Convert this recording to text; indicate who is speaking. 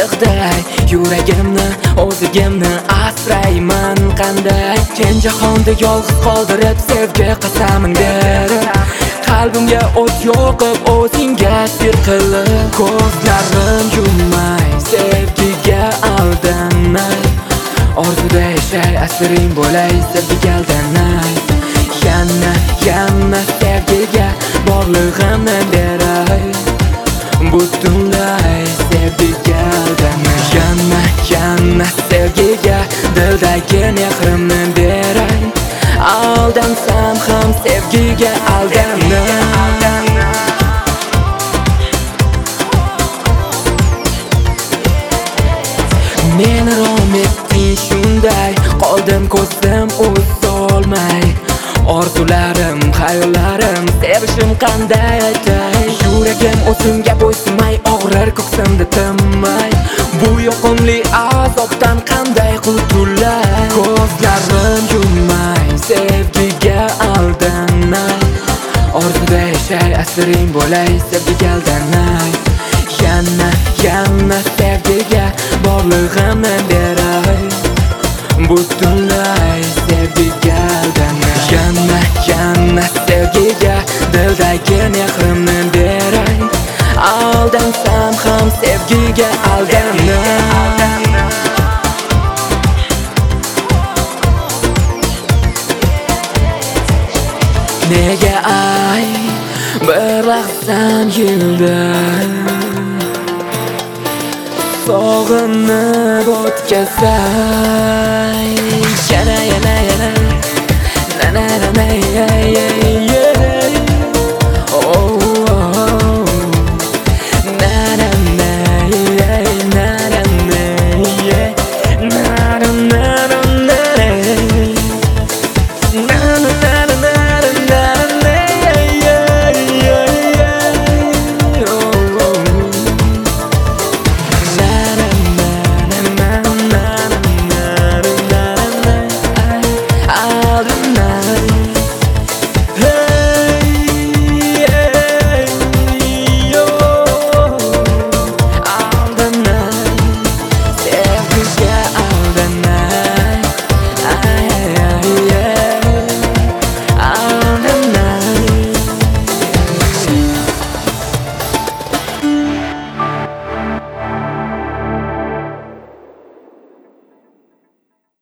Speaker 1: balchiqday yuragimni o'zigimni asrayman qanday Sen jahonda yolg'iz qoldirib sevgi qasamin berib qalbimga o't yoqib o'zingga sir qilib ko'zlarim yummay sevgiga aldanmay orzuda yashay asring bo'lay sevgiga aldanmay yana sevgiga borlig'imni beray butunlay sevgiga aldanmay yana sevgiga dildagi mehrimni beray aldansam ham sevgiga aldanmay Meni rom etding shunday qoldim ko'zim o'z solmay orzularim xayollarim sevishim qanday aytay yuragim o'zimga bo'ysunmay og'rir ko'ksimda tinmay bu yoqimli azobdan qanday qutulay ko'zlarim yummay sevgiga aldanmay orzuda yashay asring bo'lay sevgiga aldanmay yana sevgiga borlig'imni beray butunlay sevgiga aldanmay yana sevgiga dildagi mehrimni beray aldansam ham sevgiga aldanmay nega ay bir lahzam yildan sog'inib o'tkazay yana na